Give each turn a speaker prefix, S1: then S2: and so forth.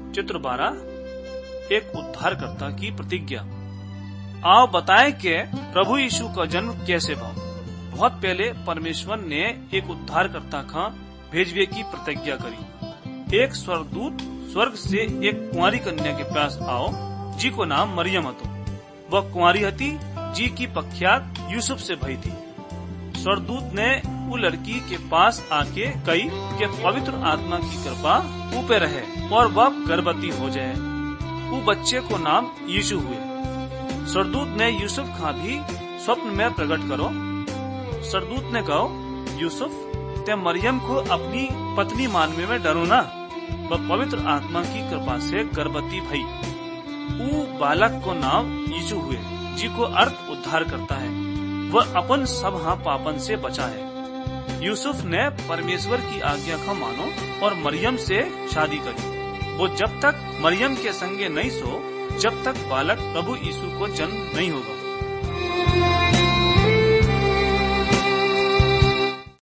S1: चित्र 12 एक उद्धारकर्ता की प्रतिज्ञा। आओ बताएं कि प्रभु यीशु का जन्म कैसे हुआ। बहुत पहले परमेश्वर ने एक उद्धारकर्ता का भेजवे की प्रतिज्ञा करी। एक स्वर्गदूत स्वर्ग से एक कुंवारी कन्या के पास आओ जी को नाम मरियम हतो। वह कुंवारी हती जी की प्रख्यात यूसुफ से भई थी। स्वर्गदूत ने वो लड़की के पास आके कही कि पवित्र आत्मा की कृपा ऊपर रहे और वह गर्भवती हो जाए। वो बच्चे को नाम यीशु हुए। स्वर्गदूत ने यूसुफ का भी स्वप्न में प्रकट करो। स्वर्गदूत ने कहो, यूसुफ ते मरियम को अपनी पत्नी मानने में डरो ना। वह पवित्र आत्मा की कृपा से गर्भवती भई। वो बालक को नाम यीशु हुए जी को अर्थ उद्धार करता है। वह अपन सब पापन से बचा है। यूसुफ ने परमेश्वर की आज्ञा का मानो और मरियम से शादी करी। वो जब तक मरियम के संगे नहीं सो जब तक बालक प्रभु यीशु को जन्म नहीं होगा।